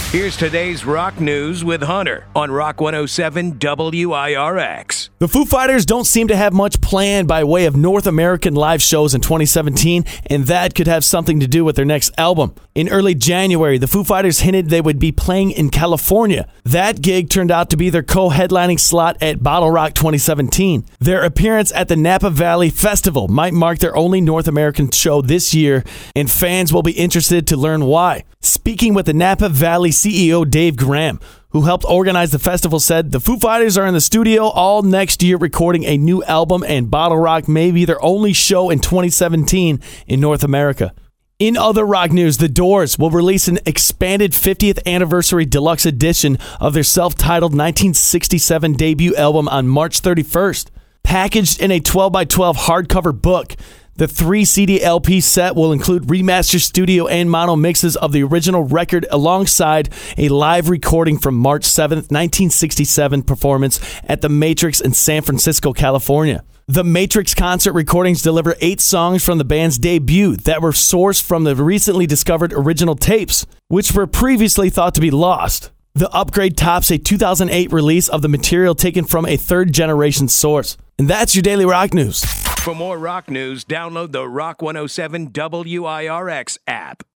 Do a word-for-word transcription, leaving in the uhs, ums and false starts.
Here's today's rock news with Hunter on Rock one oh seven W I R X. The Foo Fighters don't seem to have much planned by way of North American live shows in twenty seventeen, and that could have something to do with their next album. In early January, the Foo Fighters hinted they would be playing in California. That gig turned out to be their co-headlining slot at Bottle Rock twenty seventeen. Their appearance at the Napa Valley Festival might mark their only North American show this year, and fans will be interested to learn why. Speaking with the Napa Valley C E O Dave Graham, who helped organize the festival, said the Foo Fighters are in the studio all next year recording a new album, and Bottle Rock may be their only show in twenty seventeen in North America. In other rock news, The Doors will release an expanded fiftieth anniversary deluxe edition of their self-titled nineteen sixty-seven debut album on March thirty-first. Packaged in a twelve by twelve hardcover book, the three C D L P set will include remastered studio and mono mixes of the original record alongside a live recording from March seventh, nineteen sixty-seven performance at the Matrix in San Francisco, California. The Matrix concert recordings deliver eight songs from the band's debut that were sourced from the recently discovered original tapes, which were previously thought to be lost. The upgrade tops a two thousand eight release of the material taken from a third-generation source. And that's your Daily Rock News. For more rock news, download the Rock one oh seven W I R X app.